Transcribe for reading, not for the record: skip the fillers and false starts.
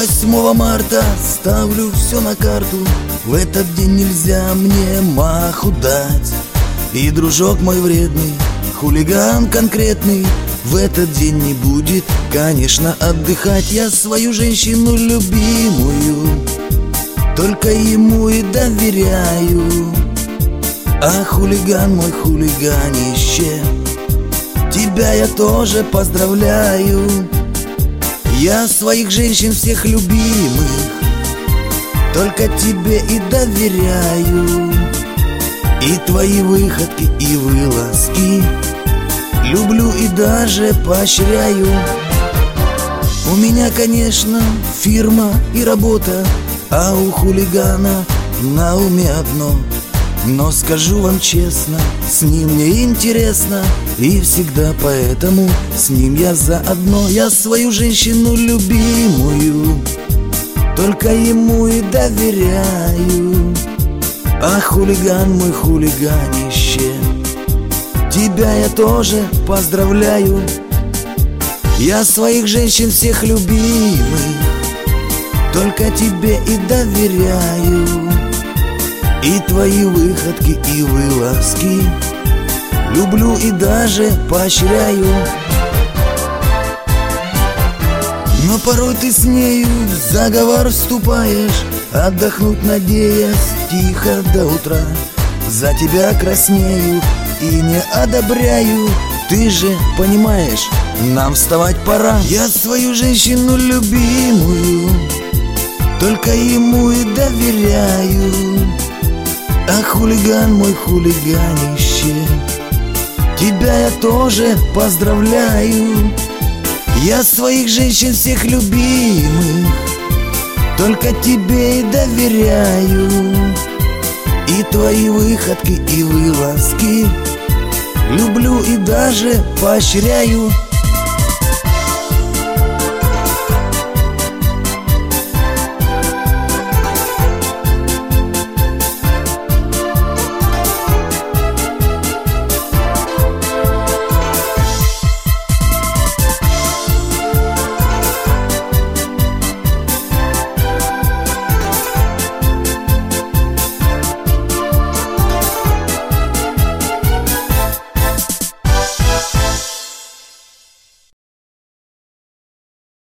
8 марта ставлю все на карту. В этот день нельзя мне маху дать. И дружок мой вредный, хулиган конкретный, в этот день не будет, конечно, отдыхать. Я свою женщину любимую только ему и доверяю. А хулиган мой, хулиганище, тебя я тоже поздравляю. Я своих женщин всех любимых только тебе и доверяю. И твои выходки и вылазки люблю и даже поощряю. У меня, конечно, фирма и работа, а у хулигана на уме одно. Но скажу вам честно, с ним мне интересно, и всегда поэтому с ним я заодно. Я свою женщину любимую только ему и доверяю. А хулиган мой, хулиганище, тебя я тоже поздравляю. Я своих женщин всех любимых только тебе и доверяю. И твои выходки и вылазки люблю и даже поощряю. Но порой ты с нею в заговор вступаешь, отдохнуть надеясь тихо до утра. За тебя краснею и не одобряю. Ты же понимаешь, нам вставать пора. Я свою женщину любимую только ему и доверяю. А хулиган мой, хулиганище, тебя я тоже поздравляю. Я своих женщин всех любимых только тебе и доверяю. И твои выходки и вылазки люблю и даже поощряю.